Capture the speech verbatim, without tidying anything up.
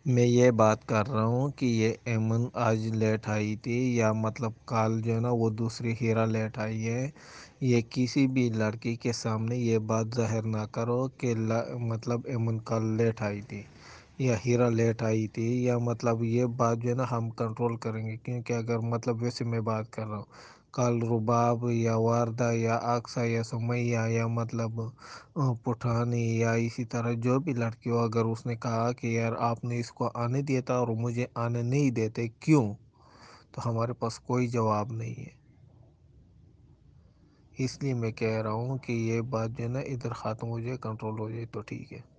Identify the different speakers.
Speaker 1: मैं ये बात कर रहा हूँ कि ये एमन आज लेट आई थी या मतलब कल जो है ना वो दूसरी हीरा लेट आई है। ये किसी भी लड़की के सामने ये बात ज़ाहिर ना करो कि ल, मतलब एमन कल लेट आई थी या हीरा लेट आई थी, या मतलब ये बात जो है ना हम कंट्रोल करेंगे, क्योंकि अगर मतलब वैसे मैं बात कर रहा हूँ कल रुबाब या वारदा या अक्सा या सुमैया या मतलब अ, पुठानी या इसी तरह जो भी लड़की हो, अगर उसने कहा कि यार आपने इसको आने दिया था और मुझे आने नहीं देते क्यों, तो हमारे पास कोई जवाब नहीं है। इसलिए मैं कह रहा हूँ कि ये बात जो है ना इधर ख़त्म हो जाए, कंट्रोल हो जाए तो ठीक है।